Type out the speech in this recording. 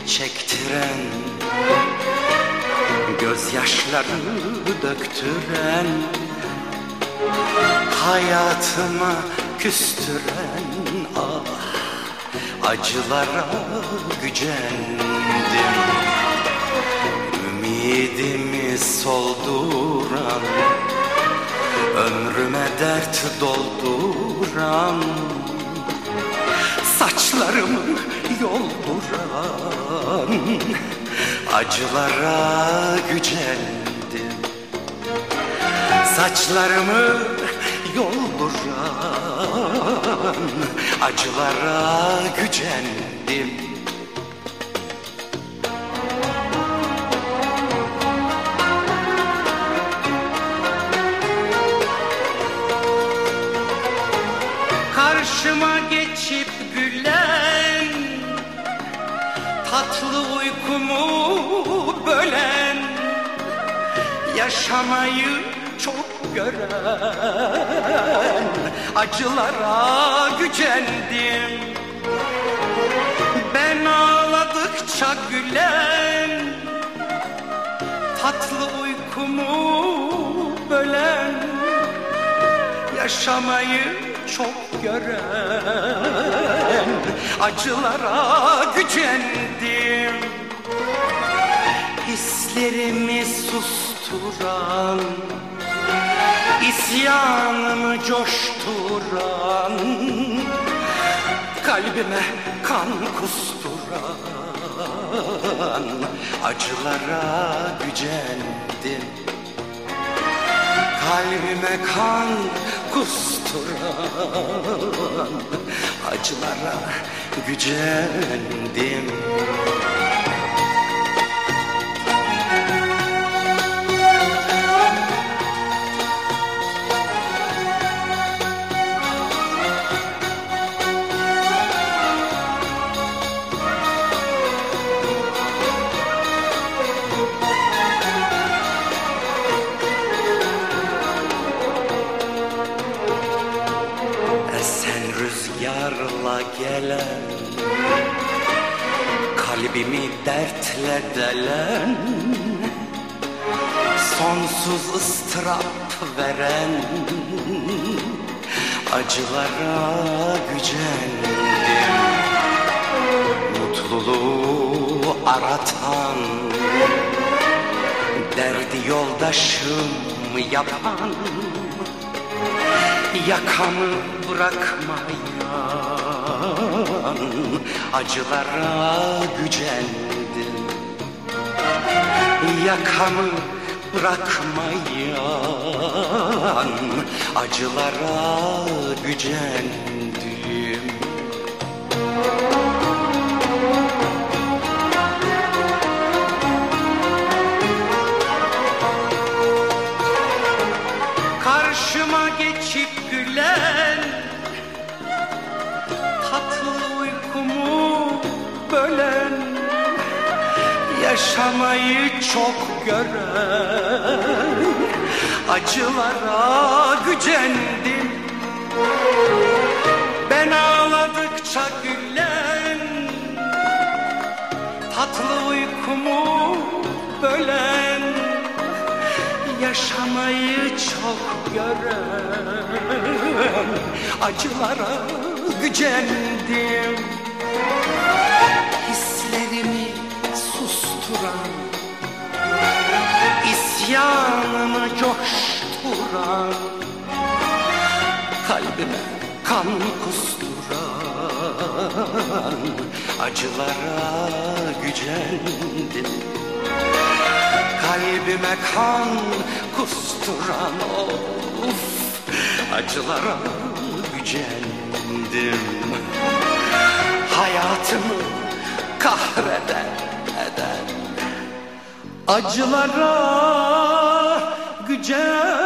çektiren, gözyaşları döktüren, hayatıma küstüren, ah, acılara gücendim. Ümidimi solduran, ömrüme dert dolduran, saçlarımı yolduran, acılara gücendim. Saçlarımı yolduran, acılara gücendim. Karşıma geçip gülen, tatlı uykumu bölen, yaşamayı çok gören, acılara gücendim. Ben ağladıkça gülen, tatlı uykumu bölen, yaşamayı çok gören, acılara gücendim. Hislerimi susturan, isyanımı coşturan, kalbime kan kusturan, acılara gücendim. Kalbime kan kusturan, acılara gücendim. Rüzgarla gelen, kalbimi dertle delen, sonsuz ıstırap veren, acılara gücendim. Mutluluğu aratan, derdi yoldaşım yapan, yakamı bırakmayan, acılara gücendim. Yakamı bırakmayan, acılara gücendim. Karşıma geçip gülen, tatlı uykumu bölen, yaşamayı çok gören, acılara gücendim. Ben ağladıkça gülen, tatlı uykumu bölen, yaşamayı çok gören, acılara gücendim. Hislerimi susturan, isyanımı coşturan, kalbime kan kusturan, acılara gücendim. Kalbime kan kusturan, of, acılara gücendim. Hayatımı kahreden, acılara gücendim.